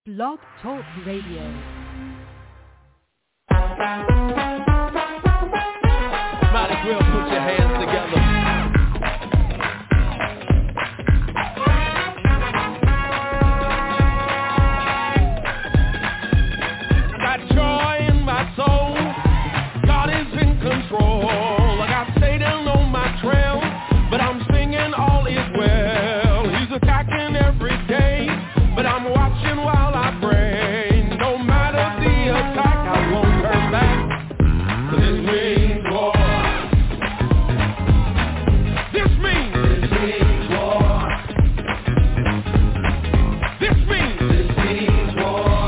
Blog Talk Radio. Might as well put your hands together. I got joy in my soul. God is in control. I got Satan on my trail, but I'm singing all is well. He's attacking every day, but I'm watching while I pray. No matter the attack, I won't turn back. 'Cause this means war. This means war. This means war.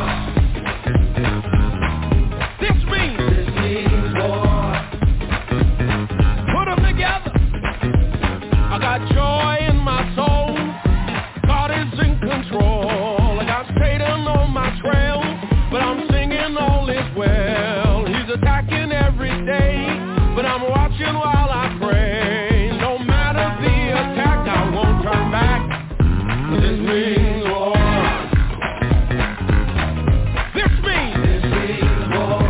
This means war. Put them together. I got joy in my soul. God is in control. I got Satan on my trail, but I'm singing all is well. He's attacking every day, but I'm watching while I pray. No matter the attack, I won't turn back. This means war. This means war.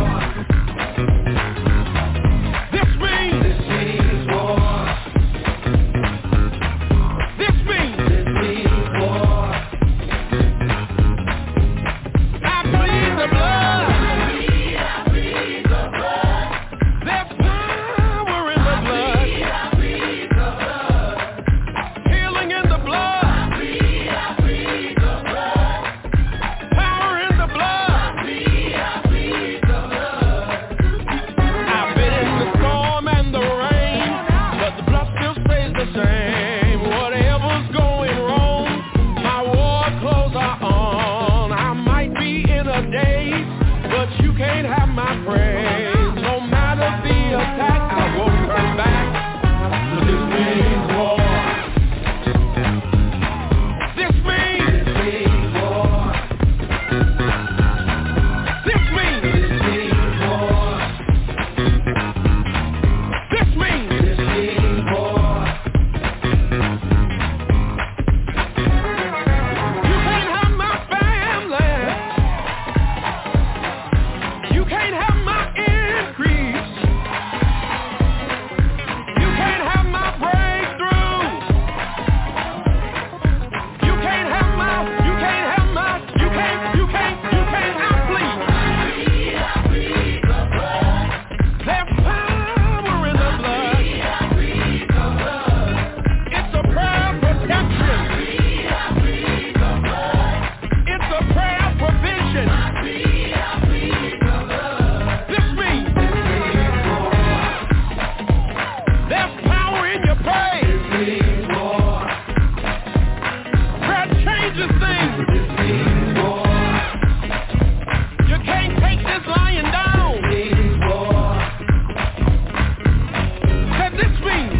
This means war. This means war. I plead the blood. There's power in the blood. Healing in the blood. Power in the blood. I've been in the storm and the rain, but the blood still stays the same. Whatever's going wrong, my war clothes are on. I might be in a daze, but you can't have my praise. No matter the attack, I won't turn back. This means war. This means war. This means war. This means war. You can't have my family. You can't have my increase. You can't have my breakthrough. You can't have my, you can't have my, you can't, I plead. There's power in the blood. It's a prayer of protection. It's a prayer of provision. This means there's power in your praise. Prayer changes things. You can't take this lying down. Said this means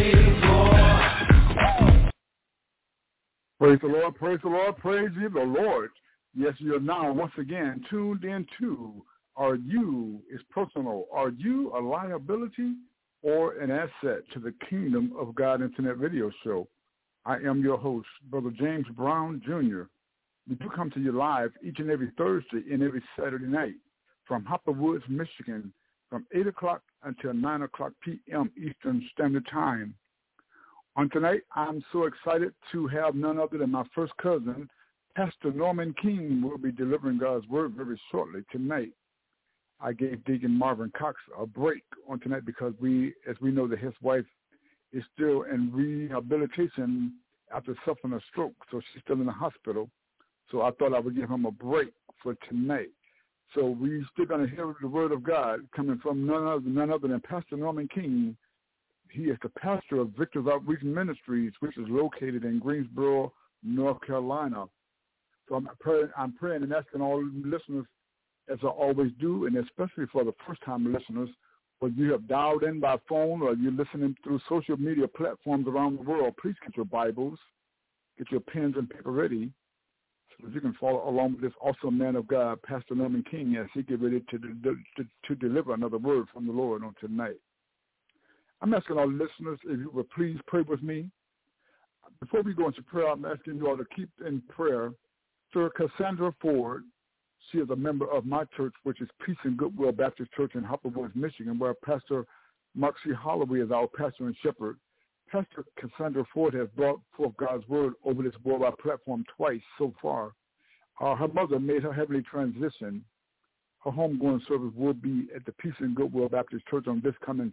Praise the Lord, praise the Lord, praise ye the Lord. Yes, you're now once again tuned into Are You is Personal. Are you a liability or an asset to the Kingdom of God Internet Radio Show? I am your host, Brother James Brown, Jr. We do come to you live each and every Thursday and every Saturday night from Hopper Woods, Michigan, from 8 o'clock until 9 o'clock p.m. Eastern Standard Time. On tonight, I'm so excited to have none other than my first cousin, Pastor Norman King, will be delivering God's Word very shortly tonight. I gave Deacon Marvin Cox a break on tonight because as we know that his wife is still in rehabilitation after suffering a stroke, so she's still in the hospital. So I thought I would give him a break for tonight. So we still going to hear the Word of God coming from none other than Pastor Norman King. He is the pastor of Victor's Outreach Ministries, which is located in Greensboro, North Carolina. So I'm praying and asking all listeners, as I always do, and especially for the first-time listeners, whether you have dialed in by phone or you're listening through social media platforms around the world, please get your Bibles, get your pens and paper ready so that you can follow along with this awesome man of God, Pastor Norman King, as he get ready to deliver another word from the Lord on tonight. I'm asking our listeners if you would please pray with me. Before we go into prayer, I'm asking you all to keep in prayer Pastor Cassandra Ford, she is a member of my church, which is Peace and Goodwill Baptist Church in Hopper Woods, Michigan, where Pastor Mark C. Holloway is our pastor and shepherd. Pastor Cassandra Ford has brought forth God's word over this worldwide platform twice so far. Her mother made her heavenly transition. Her homegoing service will be at the Peace and Goodwill Baptist Church on this coming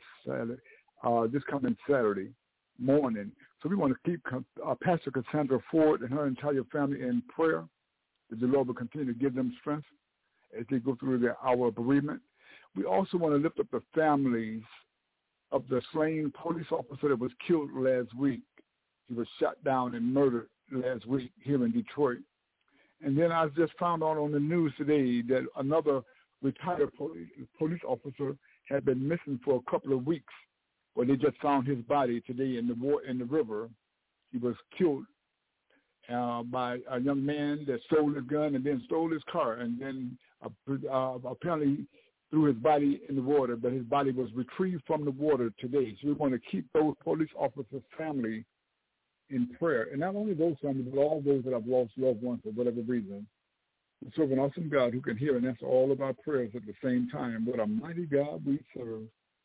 Saturday morning. So we want to keep Pastor Cassandra Ford and her entire family in prayer, that the Lord will continue to give them strength as they go through their hour of bereavement. We also want to lift up the families of the slain police officer that was killed last week. He was shot down and murdered last week here in Detroit. And then I just found out on the news today that another retired police officer had been missing for a couple of weeks. Well, they just found his body today in the river. He was killed by a young man that stole his gun and then stole his car, and then apparently threw his body in the water, but his body was retrieved from the water today. So we want to keep those police officers' family in prayer. And not only those families, but all those that have lost loved ones for whatever reason. We serve an awesome God who can hear and answer all of our prayers at the same time. What a mighty God we serve.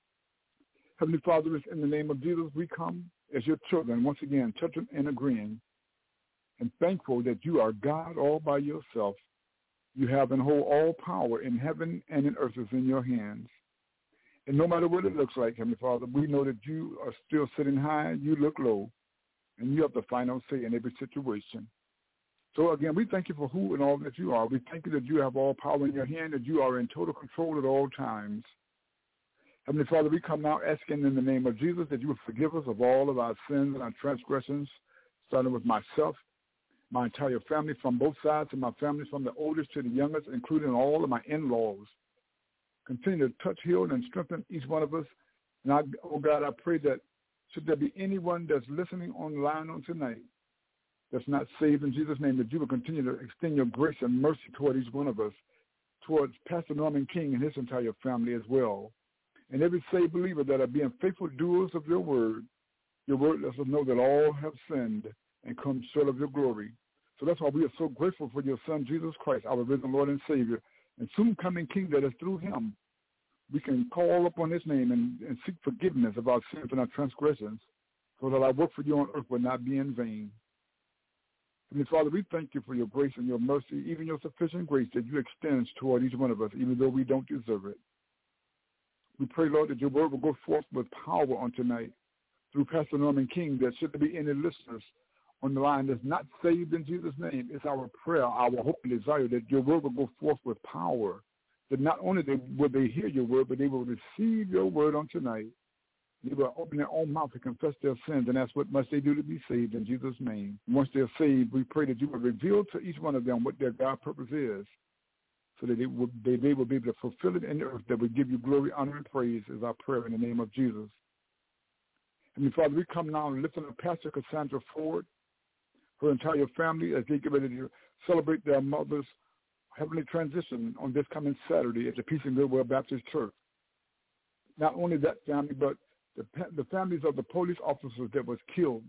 Heavenly Father, in the name of Jesus, we come as your children, once again, touching and agreeing, and thankful that you are God all by yourself. You have and hold all power in heaven and in earth is in your hands. And no matter what it looks like, Heavenly Father, we know that you are still sitting high, you look low, and you have the final say in every situation. So again, we thank you for who and all that you are. We thank you that you have all power in your hand, that you are in total control at all times. Heavenly Father, we come now asking in the name of Jesus that you would forgive us of all of our sins and our transgressions, starting with myself, my entire family from both sides of my family, from the oldest to the youngest, including all of my in-laws. Continue to touch, heal, and strengthen each one of us. And oh God, I pray that should there be anyone that's listening online on tonight that's not saved in Jesus' name, that you will continue to extend your grace and mercy toward each one of us, towards Pastor Norman King and his entire family as well. And every saved believer that are being faithful doers of your word lets us know that all have sinned and come short of your glory. So that's why we are so grateful for your Son, Jesus Christ, our risen Lord and Savior, and soon coming King, that is through him we can call upon his name and seek forgiveness of our sins and our transgressions, so that our work for you on earth will not be in vain. And Father, we thank you for your grace and your mercy, even your sufficient grace that you extend toward each one of us, even though we don't deserve it. We pray, Lord, that your word will go forth with power on tonight through Pastor Norman King, that should there be any listeners on the line that's not saved in Jesus' name, it's our prayer, our hope and desire that your word will go forth with power, that not only will they hear your word, but they will receive your word on tonight. They will open their own mouth to confess their sins, and that's what must they do to be saved in Jesus' name. Once they're saved, we pray that you will reveal to each one of them what their God purpose is, so that they will be able to fulfill it in the earth, that will give you glory, honor, and praise is our prayer in the name of Jesus. And Father, we come now and lifting up Pastor Cassandra Ford, her entire family, as they get ready to celebrate their mother's heavenly transition on this coming Saturday at the Peace and Goodwill Baptist Church. Not only that family, but the families of the police officers that was killed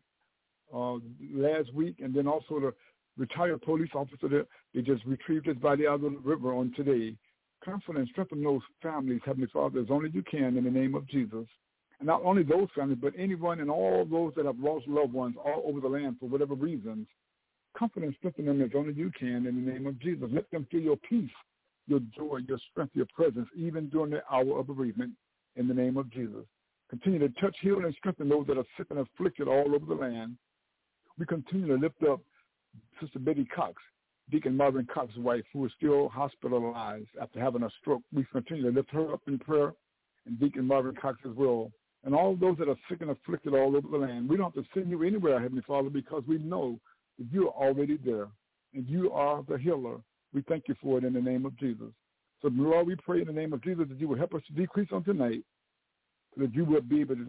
last week, and then also the retired police officer that they just retrieved his body out of the river on today. Comfort and strengthen those families, Heavenly Father, as only you can in the name of Jesus. And not only those families, but anyone and all those that have lost loved ones all over the land for whatever reasons. Comfort and strengthen them as only you can in the name of Jesus. Let them feel your peace, your joy, your strength, your presence, even during the hour of bereavement in the name of Jesus. Continue to touch, heal, and strengthen those that are sick and afflicted all over the land. We continue to lift up Sister Betty Cox, Deacon Marvin Cox's wife, who is still hospitalized after having a stroke. We continue to lift her up in prayer, and Deacon Marvin Cox as well. And all those that are sick and afflicted all over the land. We don't have to send you anywhere, Heavenly Father, because we know that you are already there, and you are the healer. We thank you for it in the name of Jesus. So, Lord, we pray in the name of Jesus that you will help us to decrease on tonight, so that you will be able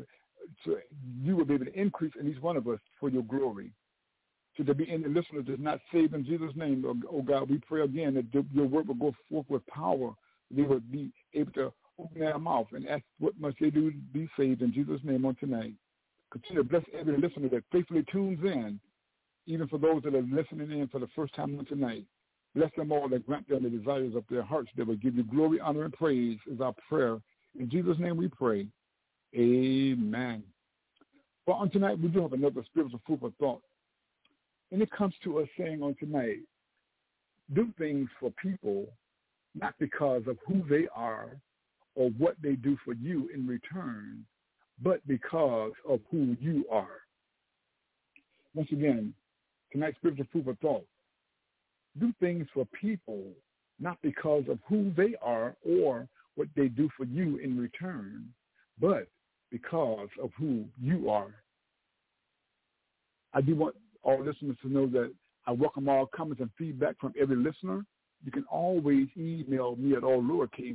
to increase in each one of us for your glory. Should there be any listeners that's not saved in Jesus' name, oh God, we pray again that your word will go forth with power. They will be able to open their mouth and ask what must they do to be saved in Jesus' name on tonight. Continue to bless every listener that faithfully tunes in, even for those that are listening in for the first time on tonight. Bless them all that grant them the desires of their hearts. They will give you glory, honor, and praise is our prayer. In Jesus' name we pray. Amen. Well, on tonight, we do have another spiritual food for thought. And it comes to us saying on tonight, do things for people, not because of who they are or what they do for you in return, but because of who you are. Once again, tonight's spiritual food for thought. Do things for people, not because of who they are or what they do for you in return, but because of who you are. I do want all listeners to know that I welcome all comments and feedback from every listener. You can always email me at all lowercase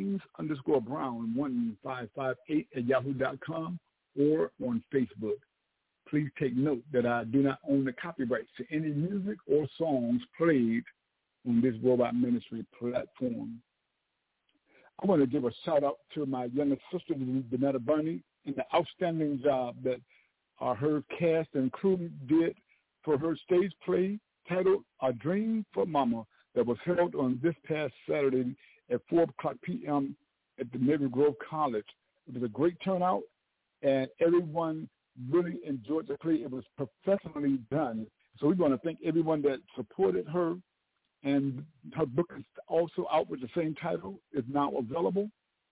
James_Brown1558@yahoo.com or on Facebook. Please take note that I do not own the copyrights to any music or songs played on this Worldwide Ministry platform. I want to give a shout-out to my youngest sister, Donetta Burney, and the outstanding job that her cast and crew did for her stage play titled A Dream for Mama that was held on this past Saturday at 4 o'clock p.m. at the Maple Grove College. It was a great turnout, and everyone really enjoyed the play. It was professionally done. So we want to thank everyone that supported her. And her book is also out with the same title. It's now available.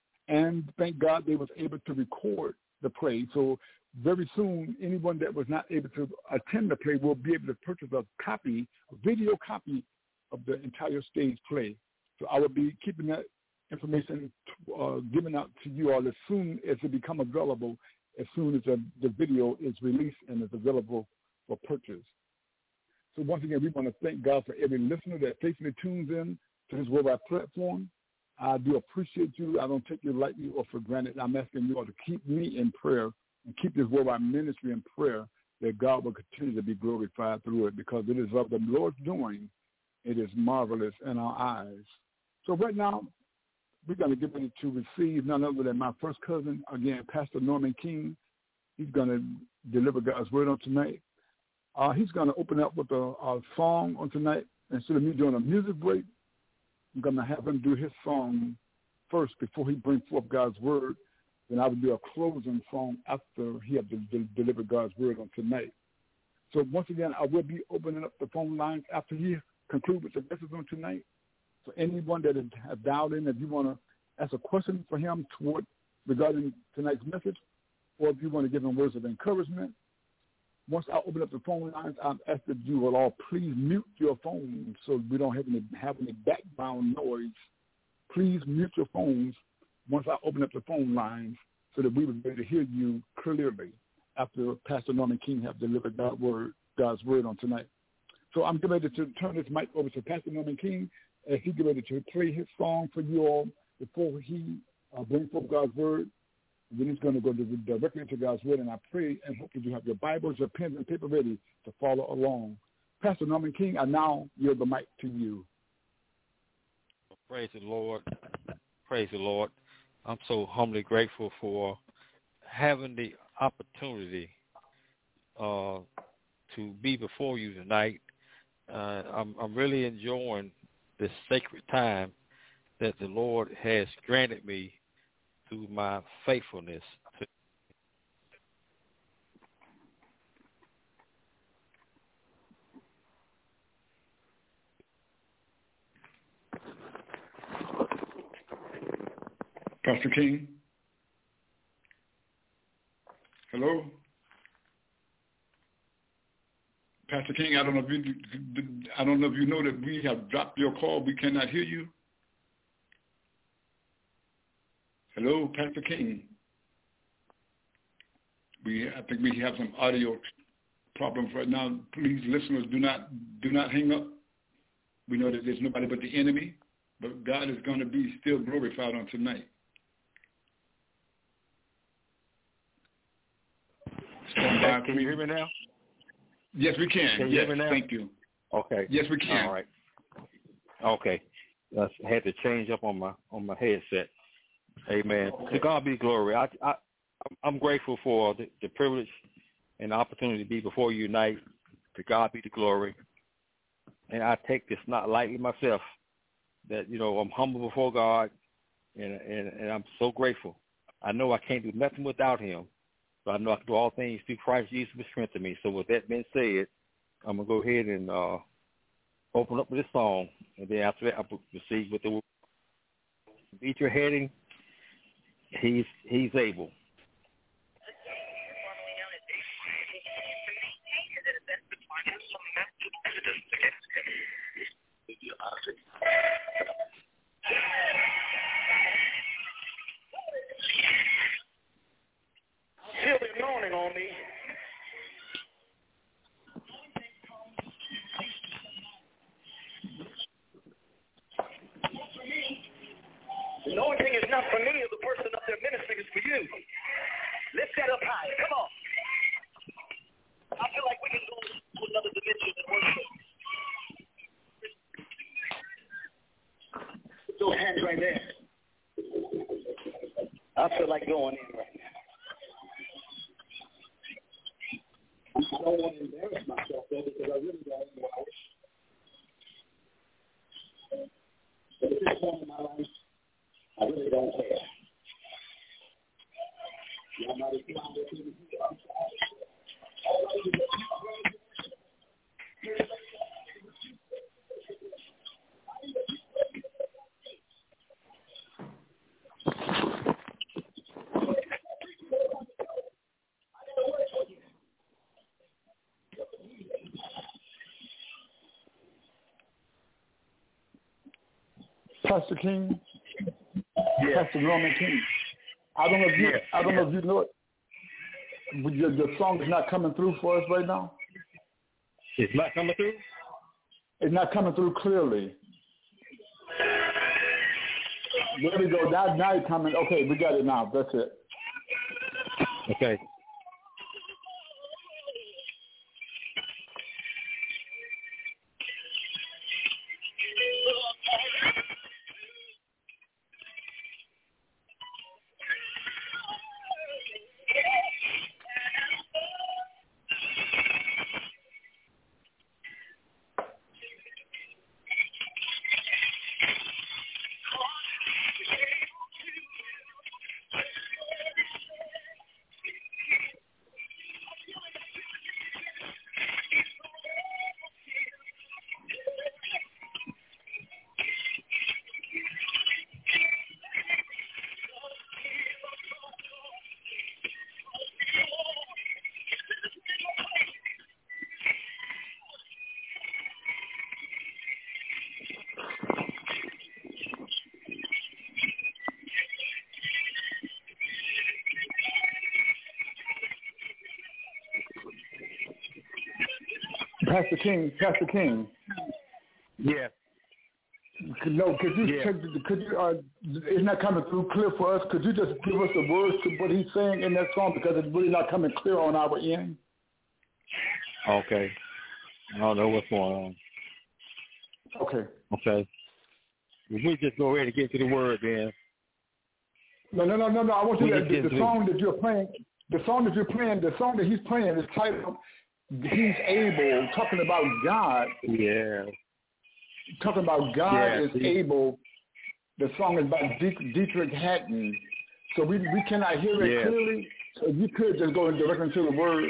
And thank God they was able to record the play. So very soon, anyone that was not able to attend the play will be able to purchase a video copy of the entire stage play. So I will be keeping that information given out to you all as soon as it become available, as soon as the video is released and is available for purchase. So once again, we want to thank God for every listener that faithfully tunes in to this worldwide platform. I do appreciate you. I don't take you lightly or for granted. I'm asking you all to keep me in prayer and keep this worldwide ministry in prayer, that God will continue to be glorified through it, because it is of the Lord's doing. It is marvelous in our eyes. So right now, we're going to get ready to receive none other than my first cousin, again, Pastor Norman King. He's going to deliver God's word on tonight. He's going to open up with a song on tonight. Instead of me doing a music break, I'm going to have him do his song first before he brings forth God's word. Then I will do a closing song after he has delivered God's word on tonight. So once again, I will be opening up the phone lines after he concludes with the message on tonight. So anyone that has dialed in, if you want to ask a question for him regarding tonight's message, or if you want to give him words of encouragement, once I open up the phone lines, I'm asking that you will all please mute your phones so we don't have any background noise. Please mute your phones once I open up the phone lines so that we will be able to hear you clearly after Pastor Norman King have delivered God's word on tonight. So I'm getting ready to turn this mic over to Pastor Norman King as he gets ready to play his song for you all before he brings forth God's word. And then he's going to go directly into God's word, and I pray and hope that you have your Bibles, your pens, and paper ready to follow along. Pastor Norman King, I now yield the mic to you. Praise the Lord. Praise the Lord. I'm so humbly grateful for having the opportunity to be before you tonight. I'm really enjoying this sacred time that the Lord has granted me through my faithfulness. Pastor King? Hello? Pastor King, I don't know if you know that we have dropped your call. We cannot hear you. Hello, Pastor King. I think we have some audio problems right now. Please, listeners, do not hang up. We know that there's nobody but the enemy, but God is going to be still glorified on tonight. Stand by, Can you hear me now? Yes, we can. Can you hear me now? Thank you. Okay. Yes, we can. All right. Okay. I had to change up on my headset. Amen. Okay. To God be glory. I'm grateful for the privilege and the opportunity to be before you tonight. To God be the glory. and I take this not lightly myself, that, you know, I'm humble before God, and I'm so grateful. I know I can't do nothing without him, but I know I can do all things through Christ Jesus who strengthens me. So with that being said, I'm going to go ahead and open up with this song, and then after that I'll proceed with the beat your heading. He's able. Feel the anointing on me. The anointing is not for me, or the person up there ministering is for you. Lift that up high. Come on. I feel like we can go to another dimension and worship. Put those hands right there. I feel like going in right now. I don't want to embarrass myself, though, because I really don't want to worship. But at this point in my life, I really don't care. Y'all might have found it in here. I'm Pastor King, Pastor Norman King. I don't know if you know it. The song is not coming through for us right now. It's not coming through? It's not coming through clearly. There we go. Now it's coming. Okay, we got it now. That's it. Okay. Pastor King. Yeah. No, could you it's not coming through clear for us. Could you just give us the words to what he's saying in that song, because it's really not coming clear on our end? Okay. I don't know what's going on. Okay. We just go ahead and get to the word then. No. I want you to the song that you're playing, the song that he's playing is titled He's Able, talking about God. Yeah. Talking about God is able. The song is by Dietrich Haddon. So we cannot hear it clearly. So you could just go directly into the word.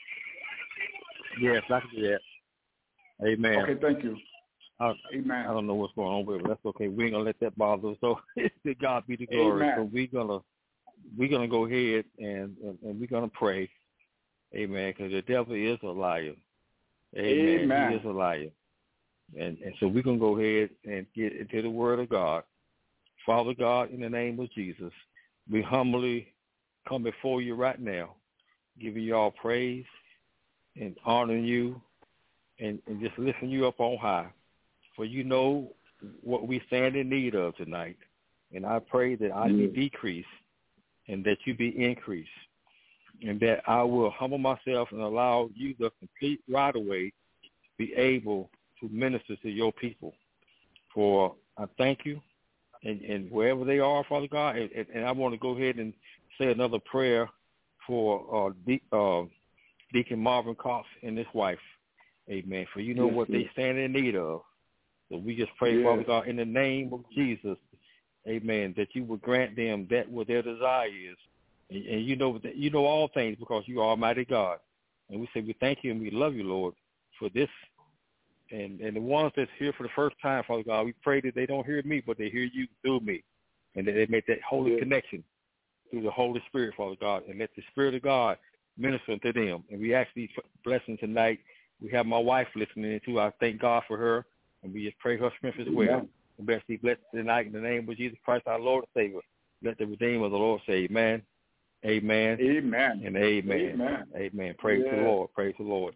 Yes, I can do that. Amen. Okay, thank you. Amen. I don't know what's going on with it, but that's okay. We ain't gonna let that bother us. So to God be the glory. Amen. So we're gonna go ahead and we're gonna pray. Amen. Because the devil is a liar. Amen. He is a liar. And so we're gonna go ahead and get into the word of God. Father God, in the name of Jesus, we humbly come before you right now, giving you all praise and honoring you and just lifting you up on high. For you know what we stand in need of tonight. And I pray that I be decreased and that you be increased. And that I will humble myself and allow you the complete right away be able to minister to your people. For I thank you, and wherever they are, Father God, and I want to go ahead and say another prayer for Deacon Marvin Cox and his wife. Amen. For you know what they stand in need of. So we just pray, Father God, in the name of Jesus, amen, that you would grant them that what their desire is. And you know all things because you are Almighty God. And we say we thank you and we love you, Lord, for this. And the ones that's here for the first time, Father God, we pray that they don't hear me, but they hear you through me. And that they make that holy connection through the Holy Spirit, Father God, and let the Spirit of God minister to them. And we ask these blessings tonight. We have my wife listening too. I thank God for her. And we just pray her strength as well. And bless thee blessed tonight in the name of Jesus Christ, our Lord and Savior. Let the Redeemer of the Lord say amen, amen, amen, and amen. Amen. Praise the Lord. Praise the Lord.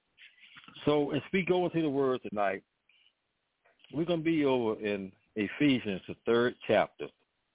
So as we go into the Word tonight, we're going to be over in Ephesians, the 3rd chapter.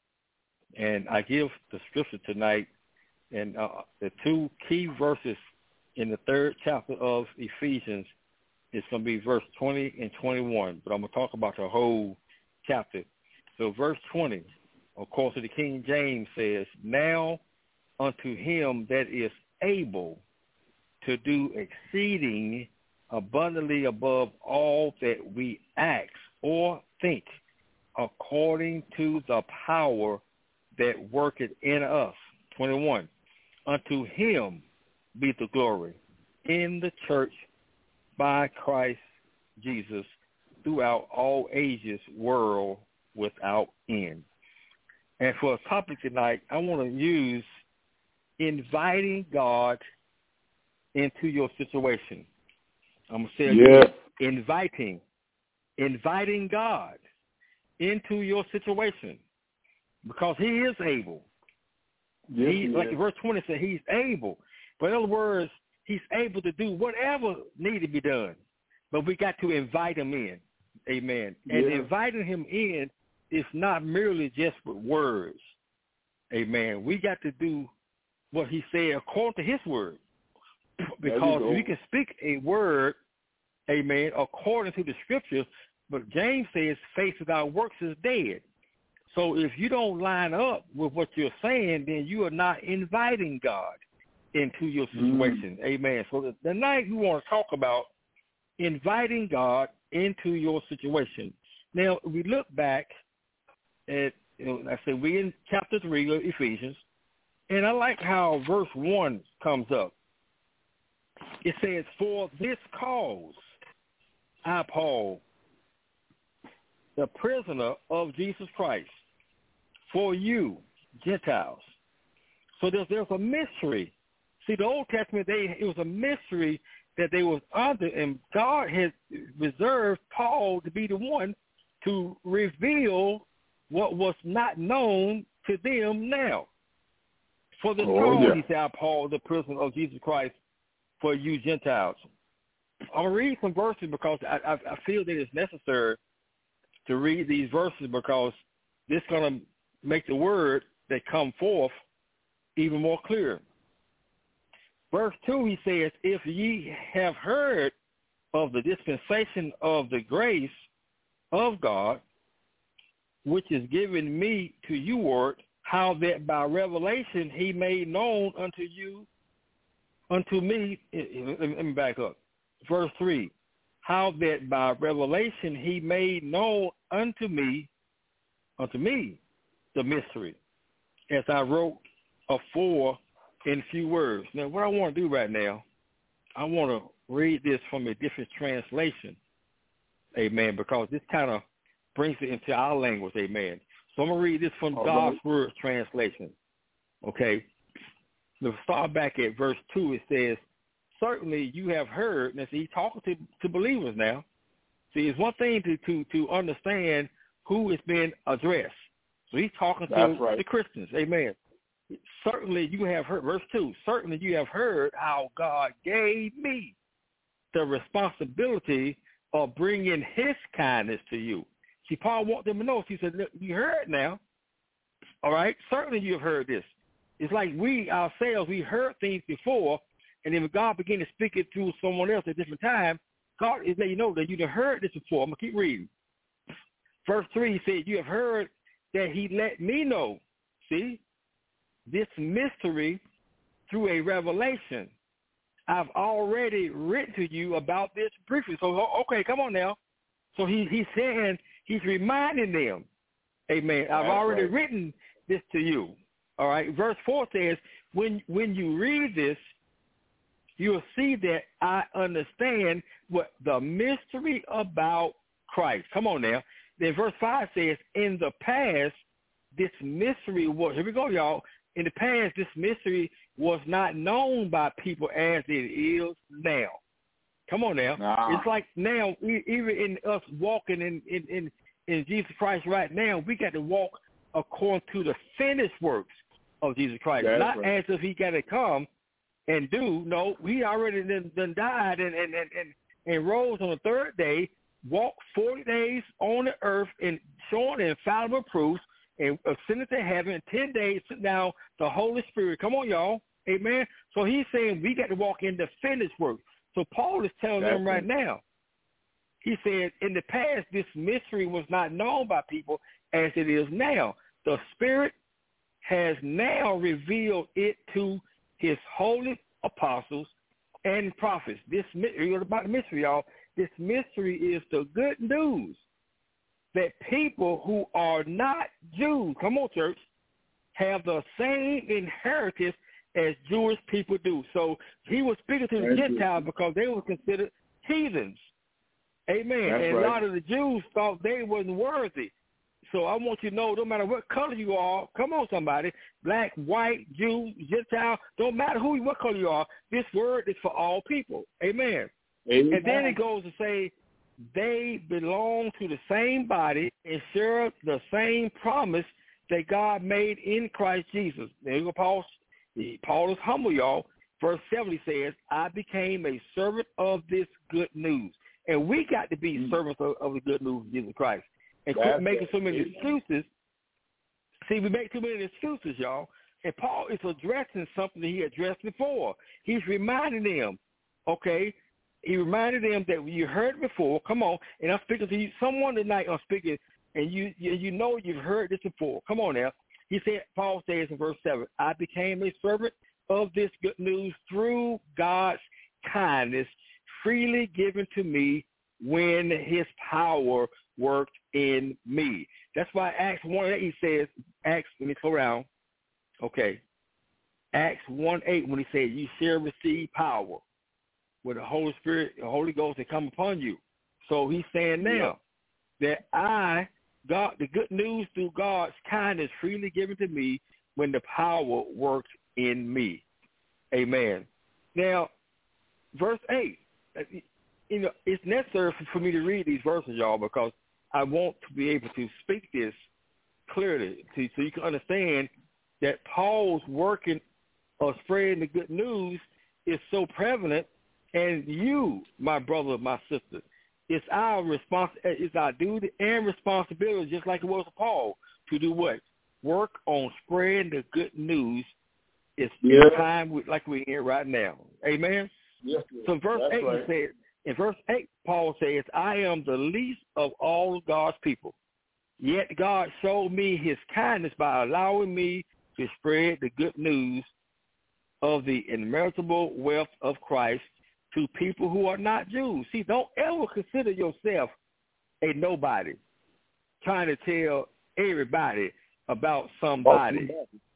And I give the scripture tonight, and the 2 key verses in the 3rd chapter of Ephesians is going to be verse 20 and 21, but I'm going to talk about the whole chapter. So verse 20, of course, the King James says, now unto him that is able to do exceeding abundantly above all that we ask or think, according to the power that worketh in us. 21, unto him be the glory in the church by Christ Jesus throughout all ages, world without end. And for a topic tonight, I want to use inviting God into your situation. I'm going to say again, inviting God into your situation because he is able. Like verse 20 said, he's able. But in other words, he's able to do whatever needs to be done. But we got to invite him in. Amen. And inviting him in is not merely just with words. Amen. We got to do what he said according to his word. Because we can speak a word, amen, according to the scriptures, but James says faith without works is dead. So if you don't line up with what you're saying, then you are not inviting God into your situation. Amen. So tonight we want to talk about inviting God into your situation. Now, we look back at, I said we're in chapter 3 of Ephesians, and I like how verse 1 comes up. It says, for this cause, I, Paul, the prisoner of Jesus Christ, for you, Gentiles. So there's a mystery. See, the Old Testament, it was a mystery that they was under, and God has reserved Paul to be the one to reveal what was not known to them now. For this cause, he said, Paul, the prisoner of Jesus Christ, for you Gentiles. I'll read some verses because I feel that it's necessary to read these verses because this is going to make the word that come forth even more clear. Verse 2, he says, if ye have heard of the dispensation of the grace of God, which is given me to you, word, how that by revelation he made known unto me, let me back up. Verse 3, how that by revelation he made known unto me, the mystery, as I wrote afore in few words. Now, what I want to do right now, I want to read this from a different translation, amen, because this kind of brings it into our language, amen. So I'm going to read this from God's Word translation, okay. Let's start back at verse 2. It says, certainly you have heard, and he's talking to believers now. See, it's one thing to understand who is being addressed. So he's talking to the Christians, amen. Certainly you have heard, verse 2, certainly you have heard how God gave me the responsibility of bringing his kindness to you. See, Paul wanted them to know. He said, look, you heard now, all right? Certainly you have heard this. It's like we ourselves, we heard things before, and then when God began to speak it to someone else at a different time, God is letting you know that you have heard this before. I'm going to keep reading. Verse 3, he said, you have heard that he let me know, see, this mystery through a revelation. I've already written to you about this briefly. So, okay, come on now. So he's saying, he's reminding them, amen, I've already written this to you. All right. Verse 4 says, when you read this, you'll see that I understand what the mystery about Christ. Come on now. Then verse 5 says, in the past, this mystery was, here we go, y'all. In the past, this mystery was not known by people as it is now. Come on now. Nah. It's like now, even in us walking in Jesus Christ right now, we got to walk according to the finished works of Jesus Christ. That's not as if he got to come and do. No, he already done died and rose on the third day, walked 40 days on the earth and showing infallible proofs, and ascended to heaven. 10 days, sit down, the Holy Spirit. Come on, y'all. Amen. So he's saying we got to walk in the finished work. So Paul is telling them right now. He said, in the past, this mystery was not known by people as it is now. The Spirit has now revealed it to his holy apostles and prophets. This mystery, about the mystery, y'all. This mystery is the good news that people who are not Jews, come on, church, have the same inheritance as Jewish people do. So he was speaking to the Gentiles because they were considered heathens. Amen. That's and a lot of the Jews thought they wasn't worthy. So I want you to know, no matter what color you are, come on, somebody, black, white, Jew, Gentile, don't matter what color you are, this word is for all people. Amen. Amen. And then it goes to say, they belong to the same body and share the same promise that God made in Christ Jesus. There you go, Paul. Paul is humble, y'all. Verse 70 says, I became a servant of this good news. And we got to be servants of the good news of Jesus Christ. And quit making so many excuses. See, we make too many excuses, y'all. And Paul is addressing something that he addressed before. He's reminding them, okay, he reminded them that you heard it before. Come on. And I'm speaking to you. Someone tonight I'm speaking, and you know you've heard this before. Come on now. He said, Paul says in verse 7, I became a servant of this good news through God's kindness, freely given to me when his power worked in me. That's why Acts 1:8 he says, let me slow down. Okay. Acts 1:8 when he said, you shall receive power with the Holy Spirit, the Holy Ghost that come upon you. So he's saying now that I got the good news through God's kindness freely given to me when the power works in me. Amen. Now, verse 8, it's necessary for me to read these verses, y'all, because I want to be able to speak this clearly so you can understand that Paul's working of spreading the good news is so prevalent. And you, my brother, my sister, it's our duty and responsibility, just like it was for Paul, to do what? Work on spreading the good news. It's time like we're in right now. Amen? Yes, so verse 8 says, in verse 8, Paul says, I am the least of all of God's people. Yet God showed me his kindness by allowing me to spread the good news of the immeasurable wealth of Christ to people who are not Jews. See, don't ever consider yourself a nobody trying to tell everybody about somebody.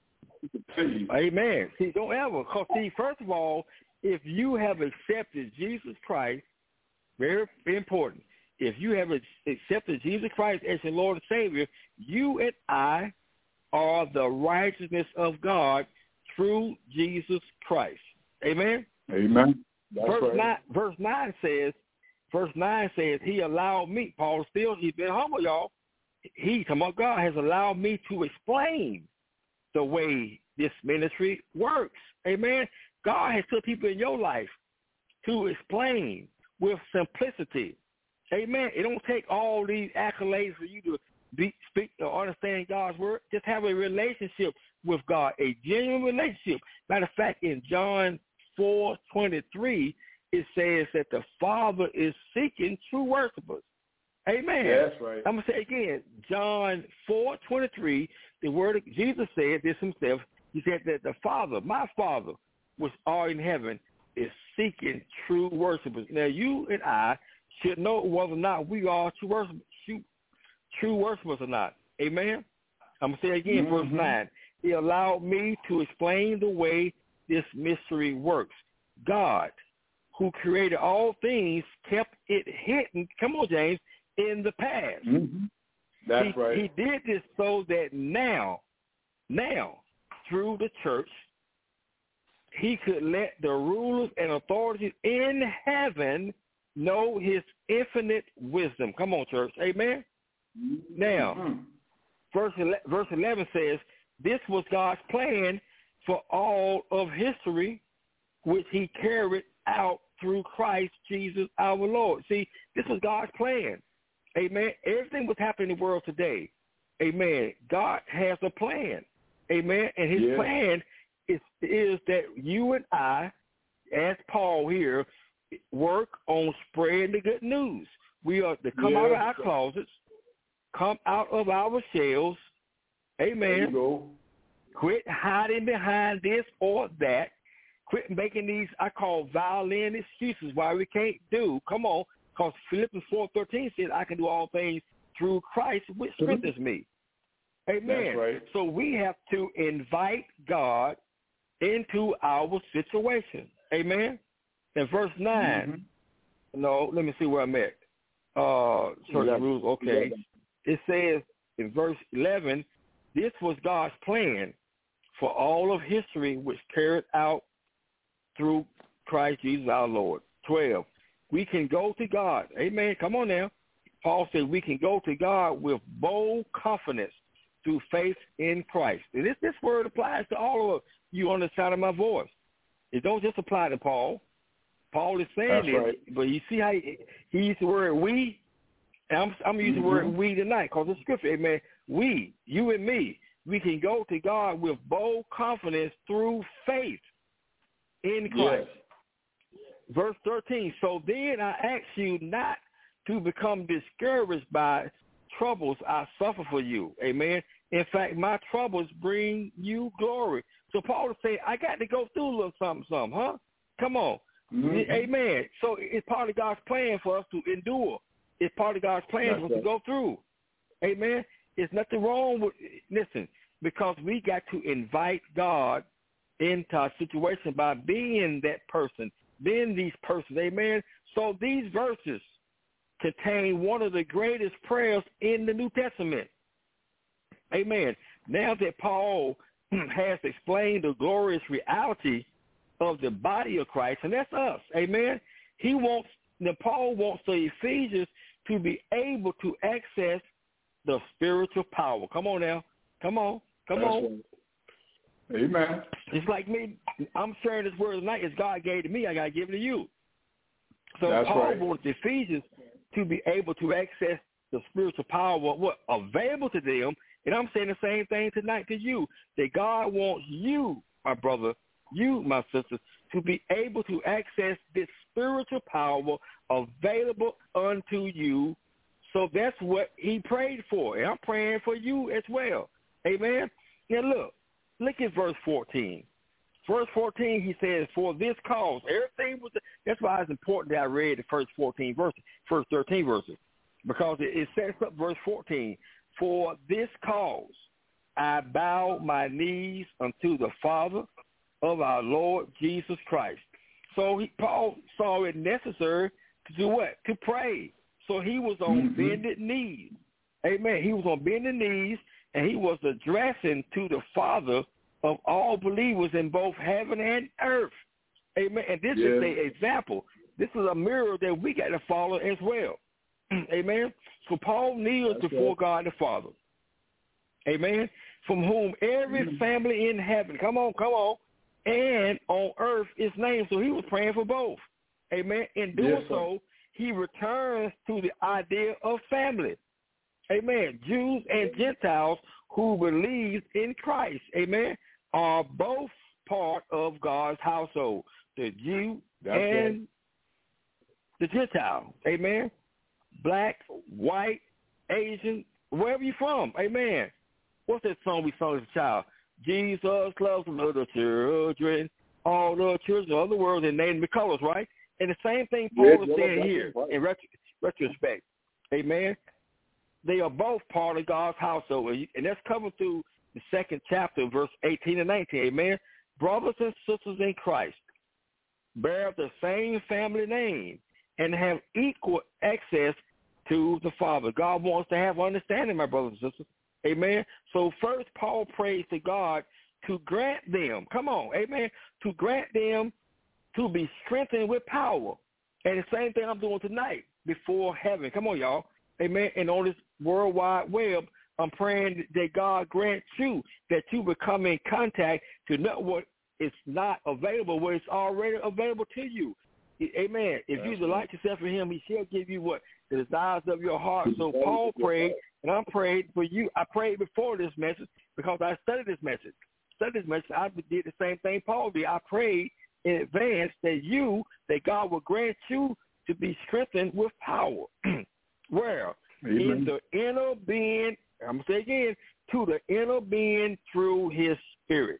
Amen. See, don't ever. Because, see, first of all, if you have accepted Jesus Christ, very important, if you have accepted Jesus Christ as your Lord and Savior, you and I are the righteousness of God through Jesus Christ. Amen? Amen. Verse 9 says, he allowed me, Paul still, he's been humble, y'all. God has allowed me to explain the way this ministry works. Amen. God has put people in your life to explain with simplicity. Amen. It don't take all these accolades for you to speak or understand God's word. Just have a relationship with God, a genuine relationship. Matter of fact, in John 4:23, it says that the Father is seeking true worshipers. Amen. Yeah, that's right. I'm going to say again, John 4:23, the word of Jesus said this himself. He said that the Father, my Father, which art in heaven, is seeking true worshipers. Now, you and I should know whether or not we are true worshipers or not. Amen? I'm going to say again, verse 9. He allowed me to explain the way this mystery works. God, who created all things, kept it hidden, come on, James, in the past. That's right. He did this so that now, through the church, he could let the rulers and authorities in heaven know his infinite wisdom. Come on, church. Amen? Now, verse 11 says, this was God's plan for all of history, which he carried out through Christ Jesus our Lord. See, this was God's plan. Amen. Everything was happening in the world today. Amen. God has a plan. Amen. And his plan is that you and I, as Paul here, work on spreading the good news. We are to come out of our closets, come out of our shells. Amen. Quit hiding behind this or that. Quit making these, I call, violin excuses why we can't do. Come on, because Philippians 4:13 says, I can do all things through Christ, which strengthens me. Amen. That's right. So we have to invite God into our situation. Amen. In verse 9, no, let me see where I'm at. Church rules, okay. It says in verse 11, this was God's plan for all of history, which carried out through Christ Jesus our Lord. 12, we can go to God. Amen. Come on now. Paul said we can go to God with bold confidence through faith in Christ. And this word applies to all of you on the sound of my voice. It don't just apply to Paul. Paul is saying this, but you see how he used the word we. And I'm using the word we tonight because it's scripture. Amen. We, you and me, we can go to God with bold confidence through faith in Christ. Verse 13, so then I ask you not to become discouraged by troubles I suffer for you. Amen. In fact, my troubles bring you glory. So Paul is saying, I got to go through a little something, huh? Come on. Amen. So it's part of God's plan for us to endure. It's part of God's plan for us to go through. Amen. There's nothing wrong with, listen, because we got to invite God into our situation by being that person, being these persons. Amen. So these verses contain one of the greatest prayers in the New Testament. Amen. Now that Paul has explained the glorious reality of the body of Christ, and that's us. Amen. Paul wants the Ephesians to be able to access the spiritual power. Come on now. Come on. Amen. It's like me. I'm sharing this word tonight. As God gave it to me, I got to give it to you. So that's Paul wants the Ephesians to be able to access the spiritual power, what available to them. And I'm saying the same thing tonight to you, that God wants you, my brother, you, my sister, to be able to access this spiritual power available unto you. So that's what he prayed for. And I'm praying for you as well. Amen. Now look at verse 14. Verse 14, he says, for this cause, that's why it's important that I read the first 13 verses, because it sets up verse 14. For this cause, I bow my knees unto the Father of our Lord Jesus Christ. So Paul saw it necessary to do what? To pray. So he was on bended knees. Amen. He was on bended knees, and he was addressing to the Father of all believers in both heaven and earth. Amen. And this is an example. This is a mirror that we got to follow as well. Amen. So Paul kneels before God the Father. Amen. From whom every family in heaven, come on, and on earth is named. So he was praying for both. Amen. In doing so, he returns to the idea of family. Amen. Jews and Gentiles who believe in Christ, amen, are both part of God's household. The Jew and the Gentile, amen. Black, white, Asian, wherever you're from, amen. What's that song we sung as a child? Jesus loves little children. all the children of the world and name the colors, right? And the same thing Paul is saying here in retrospect. Amen. They are both part of God's household. And that's coming through the 2nd chapter, verse 18 and 19. Amen. Brothers and sisters in Christ bear the same family name and have equal access to the Father. God wants to have understanding, my brothers and sisters. Amen. So first, Paul prays to God to grant them, come on, amen, to grant them to be strengthened with power. And the same thing I'm doing tonight before heaven. Come on, y'all. Amen. And on this World Wide Web, I'm praying that God grants you that you will come in contact to know what is not available, what is already available to you. Amen. If you delight yourself in him, he shall give you what? The desires of your heart. So Paul prayed, and I prayed for you. I prayed before this message because I studied this message. I did the same thing Paul did. I prayed in advance that God will grant you to be strengthened with power. Where? Amen. In the inner being, I'm going to say again, to the inner being through his spirit.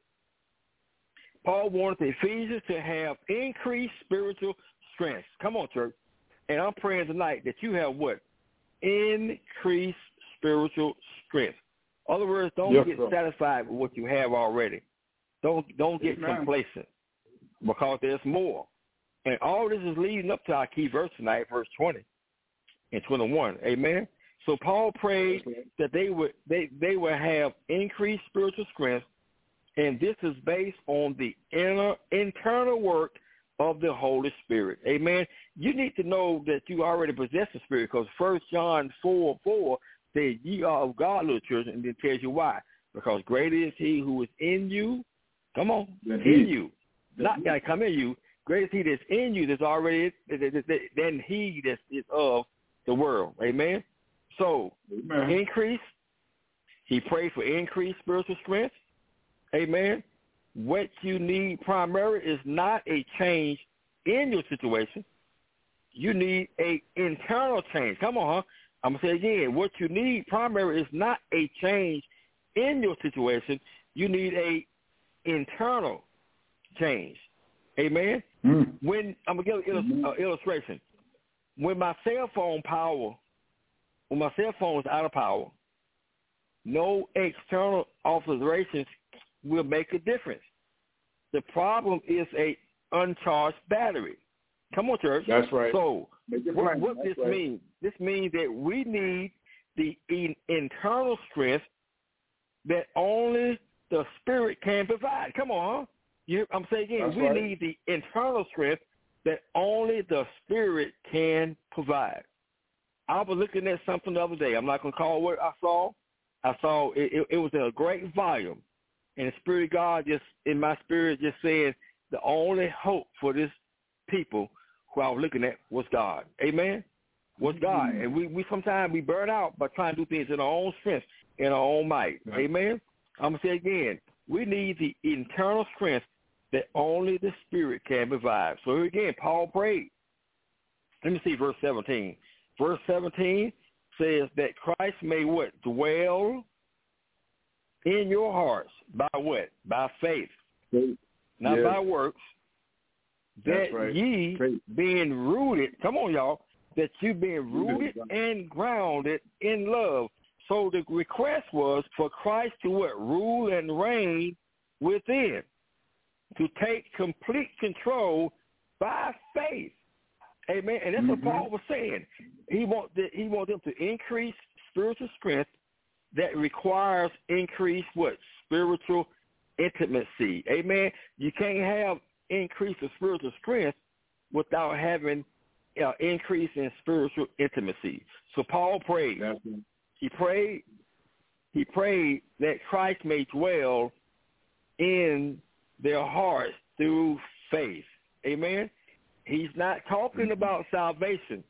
Paul wanted the Ephesians to have increased spiritual strength. Come on, church. And I'm praying tonight that you have what? Increased spiritual strength. In other words, don't get satisfied with what you have already. Don't get complacent because there's more. And all this is leading up to our key verse tonight, verse 20 and 21. Amen. So Paul prayed that they would have increased spiritual strength, and this is based on the internal work of the Holy Spirit. Amen. You need to know that you already possess the Spirit because 1 John 4:4 says, ye are of God, little children, and then tells you why. Because greater is he who is in you. Come on, in you. Not got to come in you. Greater is he that's in you that's already than he that is of the world. Amen. So, increase. He prayed for increased spiritual strength. Amen. What you need primarily is not a change in your situation. You need an internal change. Come on, huh? I'm going to say again, what you need primarily is not a change in your situation. You need a internal change. Amen? When I'm going to give an illustration. When my cell phone is out of power, no external alterations will make a difference. The problem is a uncharged battery. Come on, church. That's right. So what this means? This means that we need the internal strength that only the Spirit can provide. Come on, huh? I'm saying again, we need the internal strength that only the Spirit can provide. I was looking at something the other day. I'm not going to call what I saw. I saw it was in a great volume. And the Spirit of God just, in my spirit, just saying the only hope for this people who I was looking at was God. Amen? Was God. And we sometimes we burn out by trying to do things in our own strength, in our own might. Amen? I'm going to say again, we need the internal strength that only the Spirit can provide. So again, Paul prayed. Let me see verse 17. Verse 17 says that Christ may what? Dwell in your hearts. By what? By faith. Not by works. That ye being rooted, come on, y'all, that you being rooted and grounded in love. So the request was for Christ to what? Rule and reign within, to take complete control by faith. Amen. And that's what Paul was saying. He wants them to increase spiritual strength that requires increased what? Spiritual intimacy. Amen. You can't have increase of spiritual strength without having increase in spiritual intimacy. So Paul prayed. He prayed that Christ may dwell in their hearts through faith. Amen. He's not talking about salvation.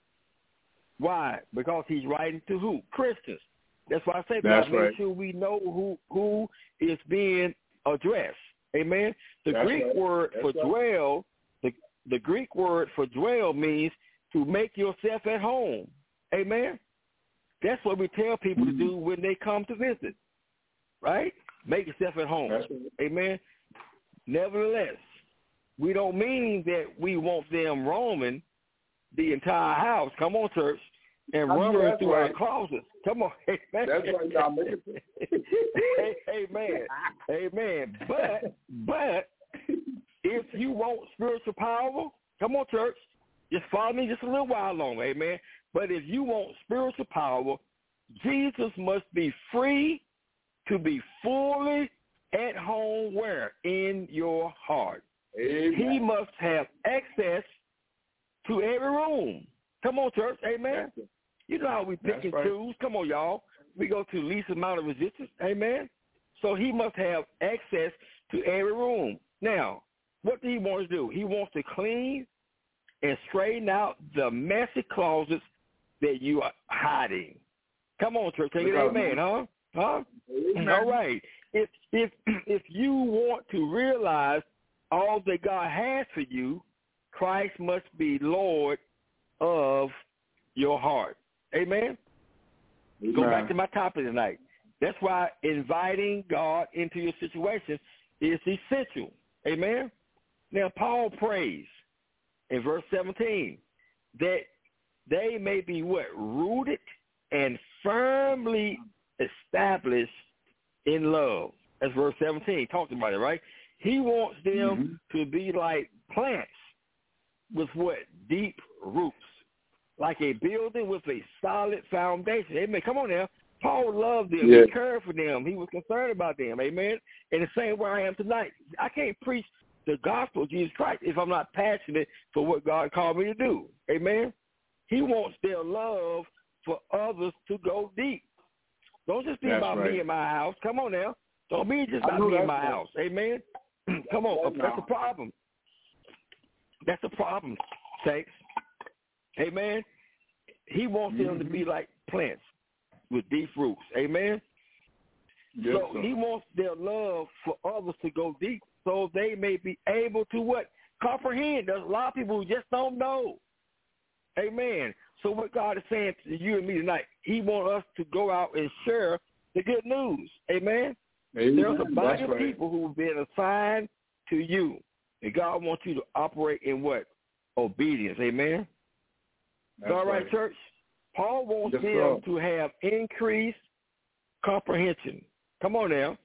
Why? Because he's writing to who? Christians. That's why I say that. Make sure we know who is being addressed. Amen. The Greek word for dwell, the Greek word for dwell means to make yourself at home. Amen. That's what we tell people to do when they come to visit. Right? Make yourself at home. Amen. Nevertheless, we don't mean that we want them roaming the entire house. Come on, church, and rummaging through our closets. Come on. Amen. That's right, y'all. Amen. Amen. But if you want spiritual power, come on, church, just follow me just a little while longer. Amen. But if you want spiritual power, Jesus must be free to be fully at home where? In your heart. Amen. He must have access to every room. Come on, church. Amen. You know how we pick and choose. Come on, y'all. We go to least amount of resistance. Amen. So he must have access to every room. Now, what do he want to do? He wants to clean and straighten out the messy closets that you are hiding. Come on, church. Take it, amen, huh? Amen. All right. If you want to realize all that God has for you, Christ must be Lord of your heart. Amen? Go back to my topic tonight. That's why inviting God into your situation is essential. Amen? Now, Paul prays in verse 17 that they may be what? Rooted and firmly established in love. That's verse 17. Talking about it, right? He wants them to be like plants with what? Deep roots. Like a building with a solid foundation. Amen. Come on now. Paul loved them. He cared for them. He was concerned about them. Amen. In the same way I am tonight. I can't preach the gospel of Jesus Christ if I'm not passionate for what God called me to do. Amen. He wants their love for others to go deep. Don't just be about me and my house. Come on now. Don't be just about me and my house. Amen. Come on. That's a problem. That's a problem, saints. Amen. He wants them to be like plants with deep roots. Amen. Yes, so he wants their love for others to go deep so they may be able to what? Comprehend. There's a lot of people who just don't know. Amen. So what God is saying to you and me tonight, he wants us to go out and share the good news. Amen. There's a body of people who have been assigned to you. And God wants you to operate in what? Obedience. Amen. That's all right, church? Paul wants them to have increased comprehension. Come on now.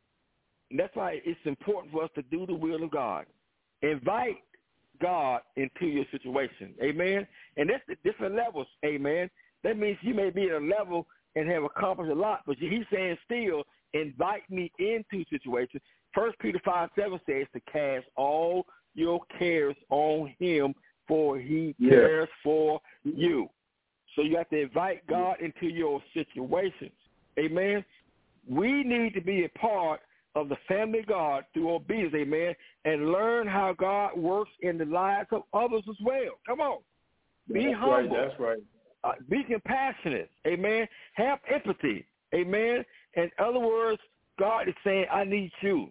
And that's why it's important for us to do the will of God. Invite God into your situation. Amen. And that's the different levels. Amen. That means you may be at a level and have accomplished a lot, but he's saying still, invite me into situations. 1 Peter 5:7 says to cast all your cares on him, for he cares for you. So you have to invite God into your situations. Amen. We need to be a part of the family of God through obedience, amen, and learn how God works in the lives of others as well. Come on. Be humble. Right, that's right. Be compassionate, amen. Have empathy, amen. In other words, God is saying, I need you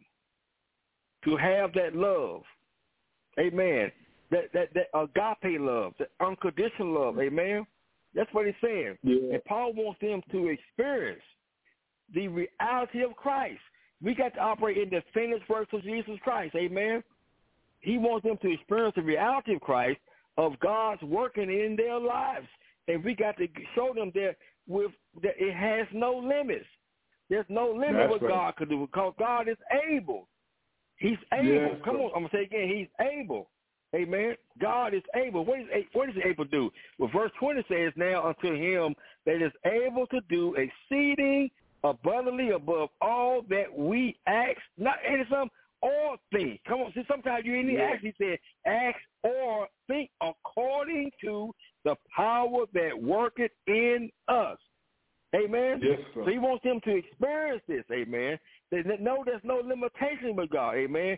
to have that love, amen, that agape love, that unconditional love, amen. That's what he's saying. Yeah. And Paul wants them to experience the reality of Christ. We got to operate in the finished works of Jesus Christ, amen. He wants them to experience the reality of Christ, of God's working in their lives. And we got to show them that it has no limits. There's no limit what God could do because God is able. He's able. Yes, come on, I'm going to say again, he's able. Amen. God is able. What is he able to do? Well, verse 20 says, now unto him that is able to do exceeding abundantly above all that we ask, not any some or think. Come on, see, sometimes you ain't actually say ask or think according to the power that worketh in us. Amen. Yes, sir. So he wants them to experience this. Amen. There's no limitation with God. Amen.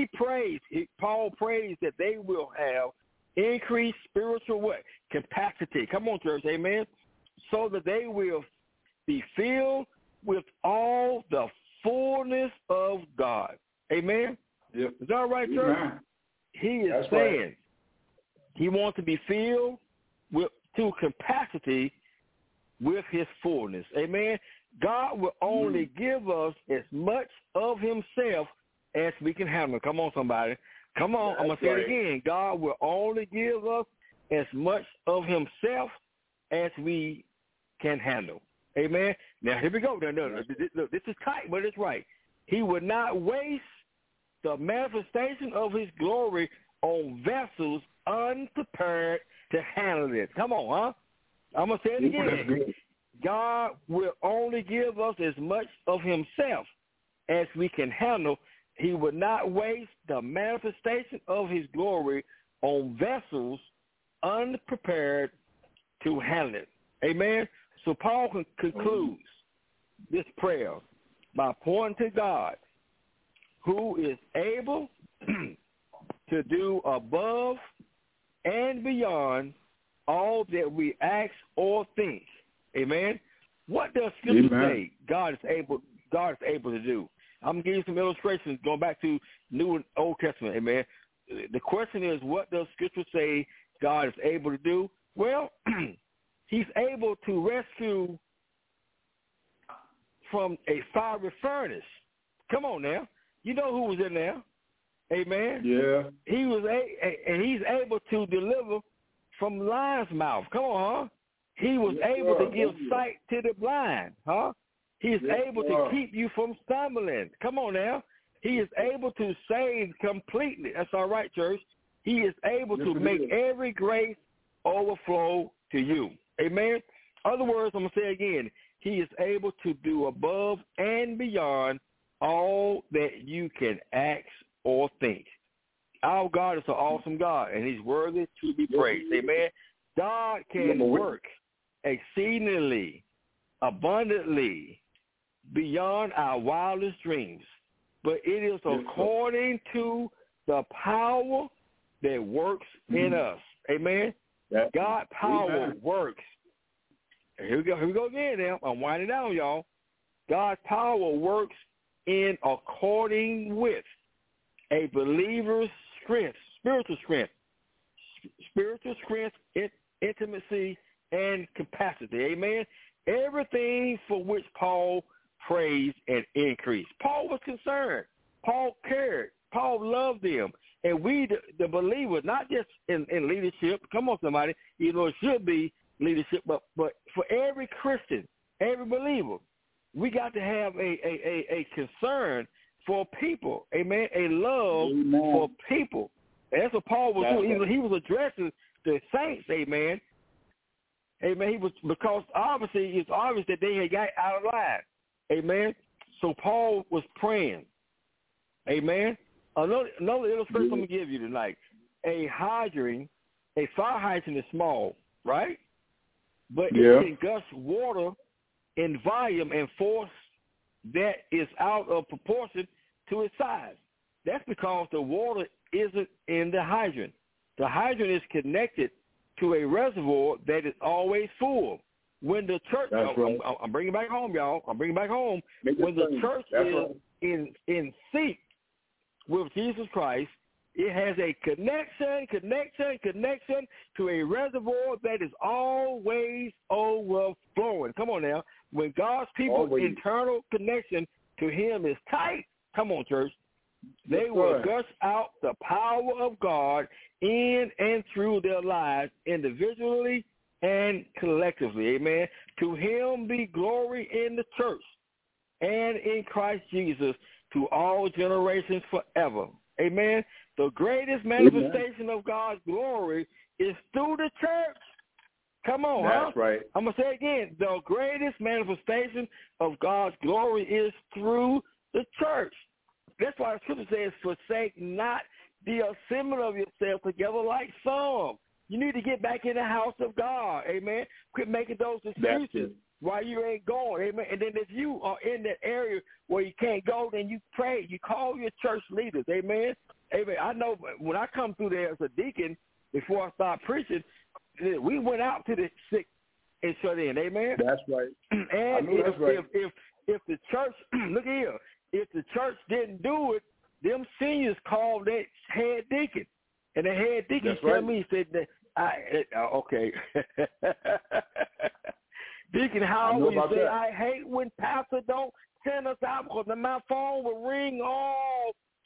Paul prays that they will have increased spiritual what? Capacity. Come on, church. Amen. So that they will be filled with all the fullness of God. Amen. Yep. Is that right, church? Amen. He is saying he wants to be filled to capacity with his fullness. Amen. God will only give us as much of himself as we can handle. Come on, somebody. Come on, I'm going to say it again. God will only give us as much of himself as we can handle. Amen. Now, here we go. Look, this is tight, but it's right. He would not waste the manifestation of his glory on vessels unprepared to handle it. Come on, huh? I'm going to say it again. God will only give us as much of himself as we can handle. He would not waste the manifestation of his glory on vessels unprepared to handle it. Amen. So Paul concludes this prayer by pointing to God, who is able to do above and beyond all that we ask or think. Amen. What does Scripture say God is able to do? I'm going to give you some illustrations going back to New and Old Testament. Amen. The question is, what does Scripture say God is able to do? Well, he's able to rescue from a fiery furnace. Come on now. You know who was in there. Amen. Yeah. And he's able to deliver from lion's mouth. Come on, huh? He was able to give sight to the blind, huh? He is able to keep you from stumbling. Come on now. He is able to save completely. That's all right, church. He is able to make every grace overflow to you. Amen. Other words, I'm going to say again, he is able to do above and beyond all that you can ask or think. Our God is an awesome God, and he's worthy to be praised. Amen. God can work exceedingly, abundantly, beyond our wildest dreams, but it is according to the power that works in us. Amen. God's power works. Here we go again now. I'm winding down, y'all. God's power works in according with a believer's strength, spiritual strength, intimacy, and capacity. Amen. Everything for which Paul praised and increased. Paul was concerned. Paul cared. Paul loved them. And we, the believers, not just in leadership, come on somebody, you know it should be leadership, but for every Christian, every believer, we got to have a concern for people. Amen. A love for people. And that's what Paul was doing. He was addressing the saints. Amen. Amen. Because obviously it's obvious that they had got out of line. Amen. So Paul was praying. Amen. Another illustration I'm going to give you tonight. A fire hydrant is small, right? But it can gush water in volume and force that is out of proportion to its size. That's because the water isn't in the hydrant. The hydrant is connected to a reservoir that is always full. When the church, I'm bringing back home, y'all. I'm bringing back home. When the church is in sync with Jesus Christ, it has a connection to a reservoir that is always overflowing. Come on now. When God's people's internal connection to him is tight, come on, church, they will gush out the power of God in and through their lives individually and collectively. Amen. To him be glory in the church and in Christ Jesus to all generations forever. Amen. The greatest manifestation of God's glory is through the church. Come on, That's right. I'm going to say again, the greatest manifestation of God's glory is through the church. That's why the scripture says, forsake not the assembly of yourselves together like some. You need to get back in the house of God. Amen. Quit making those excuses while you ain't going. Amen. And then if you are in that area where you can't go, then you pray. You call your church leaders. Amen. Amen. I know when I come through there as a deacon, before I start preaching, we went out to the sick and shut in. Amen. That's right. And if the church, look here, if the church didn't do it, them seniors called that head deacon. And the head deacon tell me, he said, okay. Deacon Howard, you say, I hate when pastor don't send us out because my phone will ring all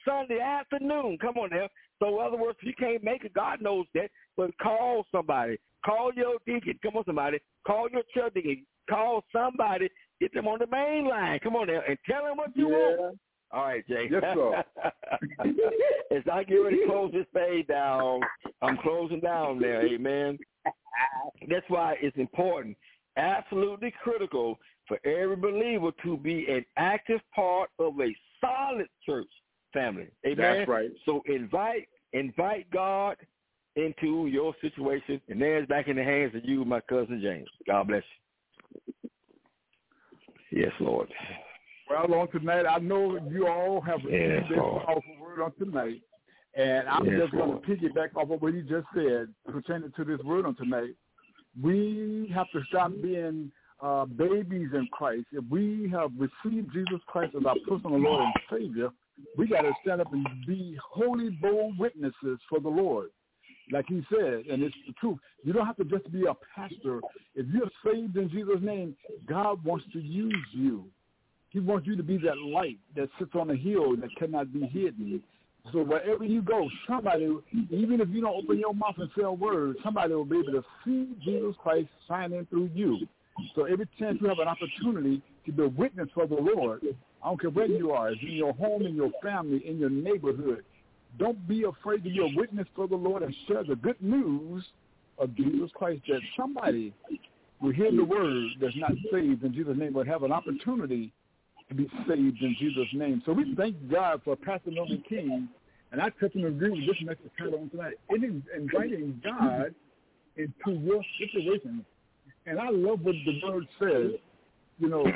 Sunday afternoon. Come on now. So in other words, if you can't make it, God knows that, but call somebody. Call your deacon. Come on, somebody. Call your church deacon. Call somebody. Get them on the main line. Come on now and tell them what you want. All right, Jay. Yes, sir. As I get ready to close this page down, I'm closing down there, amen. That's why it's important, absolutely critical for every believer to be an active part of a solid church family. Amen. That's right. So invite God into your situation, and there's back in the hands of you, my cousin James. God bless you. Yes, Lord. Well, on tonight, I know you all have received this powerful word on tonight, and I'm just going to piggyback off of what you just said pertaining to this word on tonight. We have to stop being babies in Christ. If we have received Jesus Christ as our personal Lord and Savior, we got to stand up and be holy, bold witnesses for the Lord. Like he said, and it's the truth. You don't have to just be a pastor. If you're saved in Jesus' name, God wants to use you. He wants you to be that light that sits on a hill that cannot be hidden. So wherever you go, somebody, even if you don't open your mouth and say a word, somebody will be able to see Jesus Christ shining through you. So every chance you have an opportunity to be a witness for the Lord, I don't care where you are, it's in your home, in your family, in your neighborhood, don't be afraid to be a witness for the Lord and share the good news of Jesus Christ, that somebody will hear the word that's not saved in Jesus' name, but have an opportunity to be saved in Jesus' name. So we thank God for Pastor Norman King, and I touch and agree with this message title on tonight. It is inviting God into your situation. And I love what the word says, you know,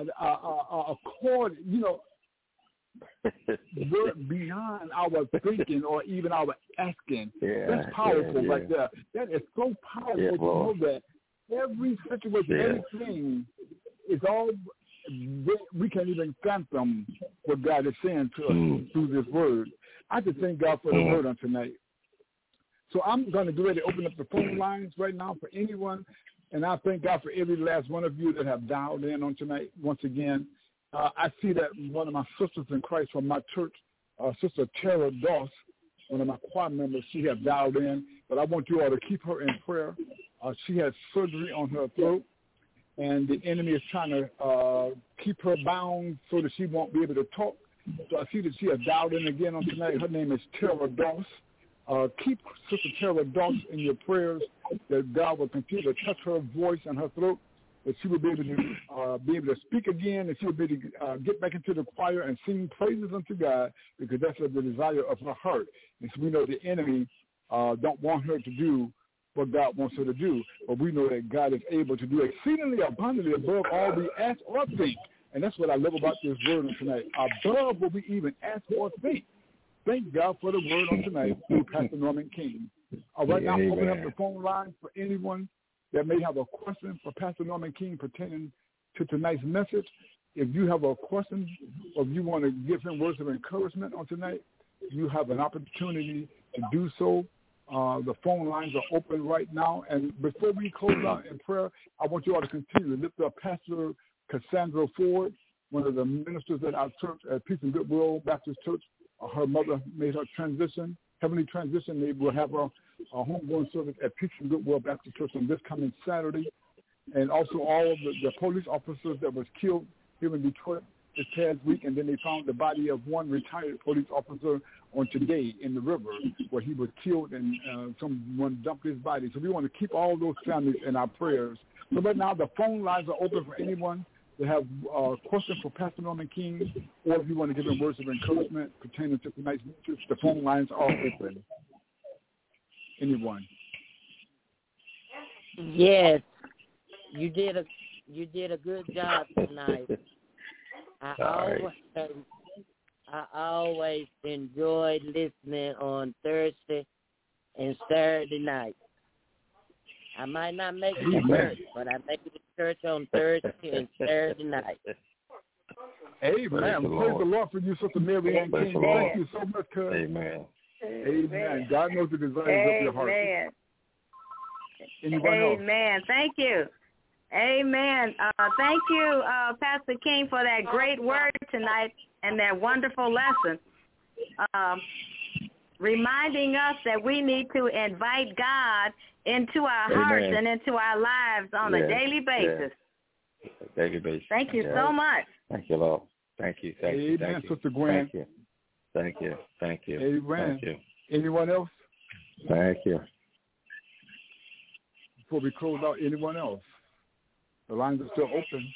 beyond our thinking or even our asking. That's powerful right there. That is so powerful to know that every situation, everything is all, we can't even fathom what God is saying to us through this word. I just thank God for the word on tonight. So I'm going to get ready to open up the phone lines right now for anyone, and I thank God for every last one of you that have dialed in on tonight. Once again, I see that one of my sisters in Christ from my church, Sister Tara Doss, one of my choir members, she has dialed in, but I want you all to keep her in prayer. She has surgery on her throat, and the enemy is trying to keep her bound so that she won't be able to talk. So I see that she has dialed in again on tonight. Her name is Tara Doss. Keep Sister Tara Doss in your prayers, that God will continue to touch her voice and her throat, that she will be able to speak again, and she will be able to get back into the choir and sing praises unto God, because that's the desire of her heart. And so we know the enemy don't want her to do what God wants her to do, but we know that God is able to do exceedingly abundantly above all we ask or think. And that's what I love about this word on tonight, above what we even ask or think. Thank God for the word on tonight through Pastor Norman King. Right now, I'm opening up the phone line for anyone that may have a question for Pastor Norman King pertaining to tonight's message. If you have a question or if you want to give him words of encouragement on tonight, you have an opportunity to do so. The phone lines are open right now. And before we close out in prayer, I want you all to continue to lift up Pastor Cassandra Ford, one of the ministers at our church at Peace and Goodwill Baptist Church. Her mother made her transition, heavenly transition. They will have a homegoing service at Peace and Goodwill Baptist Church on this coming Saturday. And also all of the police officers that was killed here in Detroit this past week, and then they found the body of one retired police officer on today in the river where he was killed, and someone dumped his body. So we want to keep all those families in our prayers. So right now the phone lines are open for anyone that have a question for Pastor Norman King, or if you want to give him words of encouragement pertaining to tonight's message, the phone lines are open. Anyone? Yes, you did a good job tonight. I always enjoyed listening on Thursday and Saturday night. I might not make it to church, but I make it to church on Thursday and Saturday night. Amen. Praise the Lord for you, Sister Mary Ann King. Thank you so much, cuz. Amen. Amen. God knows the desires of your heart. Anyone else? Amen. Thank you. Amen. Thank you, Pastor King, for that great word tonight and that wonderful lesson. reminding us that we need to invite God into our hearts and into our lives on a daily basis. Daily basis. Thank you so much. Thank you, Lord. Thank you. Amen, Sister Gwen. Thank you. Amen. Thank you. Anyone else? Thank you. Before we close out, anyone else? The lines are still open.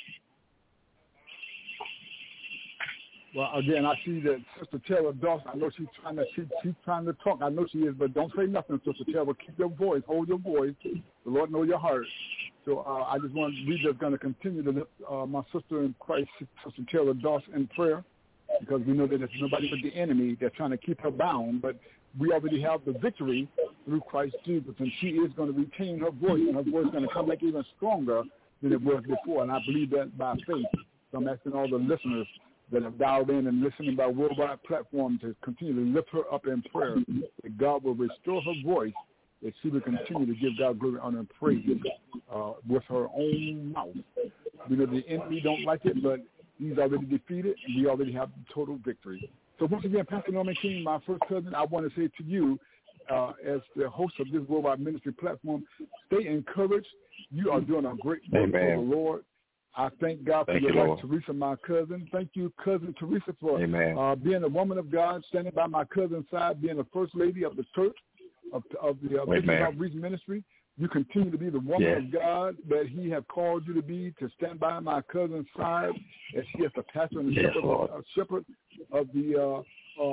Well, again, I see that Sister Tara Dawson, I know she's trying to talk. I know she is, but don't say nothing, Sister Tara. Keep your voice. Hold your voice. The Lord knows your heart. So we're just going to continue to lift my sister in Christ, Sister Tara Dawson, in prayer, because we know that it's nobody but the enemy that's trying to keep her bound. But we already have the victory through Christ Jesus, and she is going to retain her voice, and her voice is going to come back even stronger than it was before. And I believe that by faith. So I'm asking all the listeners that have dialed in and listening by worldwide platform to continue to lift her up in prayer, that God will restore her voice, that she will continue to give God glory, honor, and praise with her own mouth. We know the enemy don't like it, but he's already defeated, and we already have total victory. So once again, Pastor Norman King, my first cousin, I want to say to you, as the host of this worldwide ministry platform, stay encouraged. You are doing a great work for the Lord. I thank God for your wife, Teresa, my cousin. Thank you, Cousin Teresa, for being a woman of God, standing by my cousin's side, being the first lady of the church, of the Victory Outreach Ministry. You continue to be the woman of God that he has called you to be, to stand by my cousin's side as she is the pastor and the shepherd of the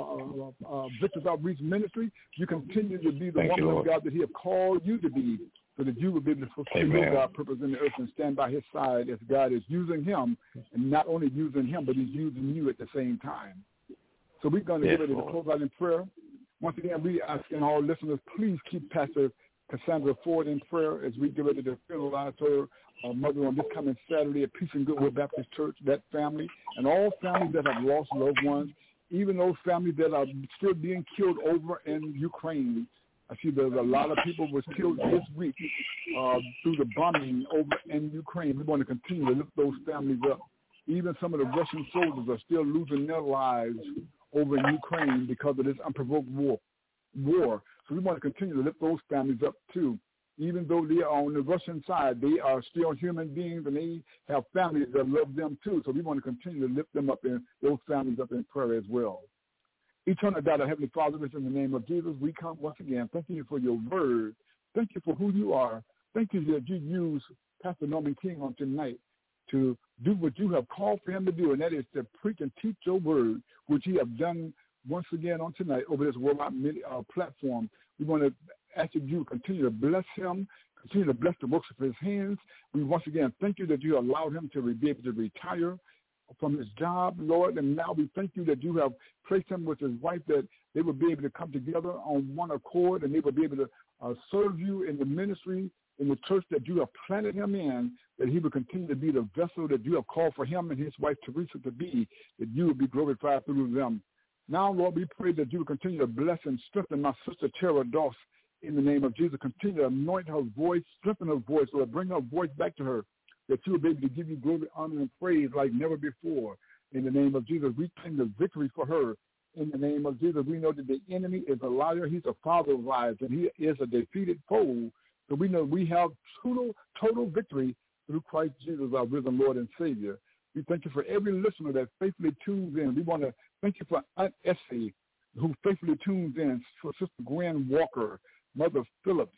Victory Outreach Ministry. You continue to be the woman of God that he has called you to be, so that you will be able to fulfill your God purpose in the earth and stand by his side as God is using him, and not only using him, but he's using you at the same time. So we're going to get ready to close out in prayer. Once again, we asking all listeners, please keep Pastor Cassandra Ford in prayer as we get ready to funeralize her mother on this coming Saturday at Peace and Goodwill Baptist Church, that family, and all families that have lost loved ones, even those families that are still being killed over in Ukraine. I see there's a lot of people was killed this week through the bombing over in Ukraine. We want to continue to lift those families up. Even some of the Russian soldiers are still losing their lives over in Ukraine because of this unprovoked war. So we want to continue to lift those families up too. Even though they are on the Russian side, they are still human beings, and they have families that love them too. So we want to continue to lift them up in those families up in prayer as well. Eternal God, our Heavenly Father, in the name of Jesus, we come once again. Thank you for your word. Thank you for who you are. Thank you that you use Pastor Norman King on tonight to do what you have called for him to do, and that is to preach and teach your word, which you have done once again on tonight over this worldwide platform. We want to ask that you continue to bless him, continue to bless the works of his hands. We once again thank you that you allowed him to be able to retire from his job, Lord, and now we thank you that you have placed him with his wife, that they will be able to come together on one accord, and they will be able to serve you in the ministry, in the church that you have planted him in, that he will continue to be the vessel that you have called for him and his wife Teresa to be, that you will be glorified through them. Now, Lord, we pray that you will continue to bless and strengthen my sister Tara Dawson in the name of Jesus. Continue to anoint her voice, strengthen her voice, Lord, bring her voice back to her, that you will be able to give you glory, honor, and praise like never before. In the name of Jesus, we claim the victory for her. In the name of Jesus, we know that the enemy is a liar. He's a father of lies, and he is a defeated foe. So we know we have total victory through Christ Jesus, our risen Lord and Savior. We thank you for every listener that faithfully tunes in. We want to thank you for Aunt Essie, who faithfully tunes in, for Sister Gwen Walker, Mother Phillips,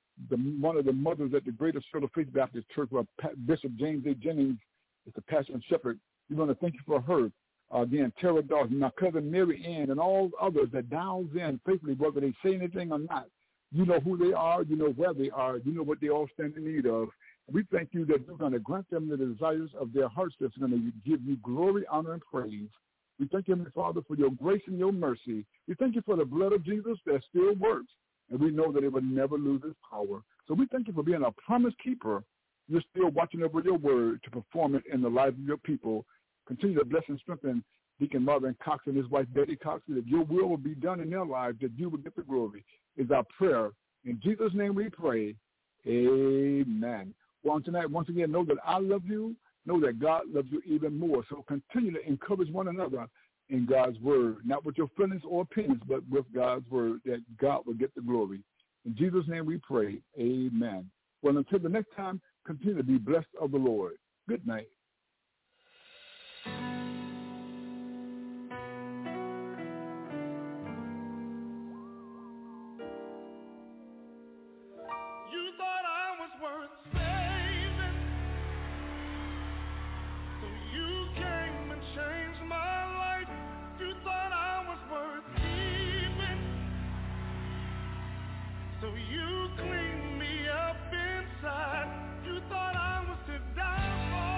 one of the mothers at the Greater Circle of Faith Baptist Church, where Bishop James A. Jennings is the pastor and shepherd. We want to thank you for her. Again, Tara Dawson, my cousin Mary Ann, and all others that dials in faithfully, whether they say anything or not. You know who they are. You know where they are. You know what they all stand in need of. We thank you that you're going to grant them the desires of their hearts that's going to give you glory, honor, and praise. We thank you, Father, for your grace and your mercy. We thank you for the blood of Jesus that still works, and we know that it will never lose its power. So we thank you for being a promise keeper. You're still watching over your word to perform it in the lives of your people. Continue to bless and strengthen Deacon Marvin Cox and his wife Betty Cox, that your will be done in their lives, that you will get the glory, is our prayer. In Jesus' name we pray. Amen. Well, tonight, once again, know that I love you. Know that God loves you even more. So continue to encourage one another in God's word, not with your feelings or opinions, but with God's word, that God will get the glory. In Jesus' name we pray, amen. Well, until the next time, continue to be blessed of the Lord. Good night. You thought I was worth saving, so you came and changed my life. You thought I was worth keeping, so you cleaned me up inside. You thought I was to die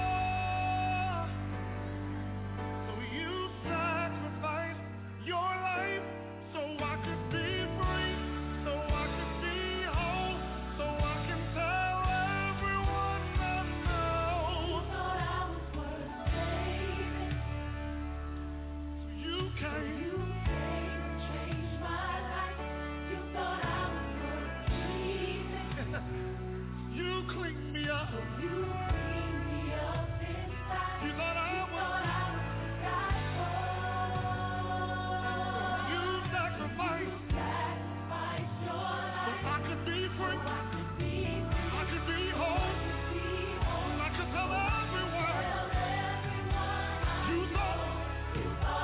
for, so you sacrificed your life so I could be free, so I could be whole, so I can tell everyone I know. You thought I was worth saving, so you came and changed my life. You thought I was worth keeping, you cleaned me up. So you cleaned me up inside. You thought I was to die for. You sacrificed your life so I could be free, so I could be whole, so I could tell everyone. You thought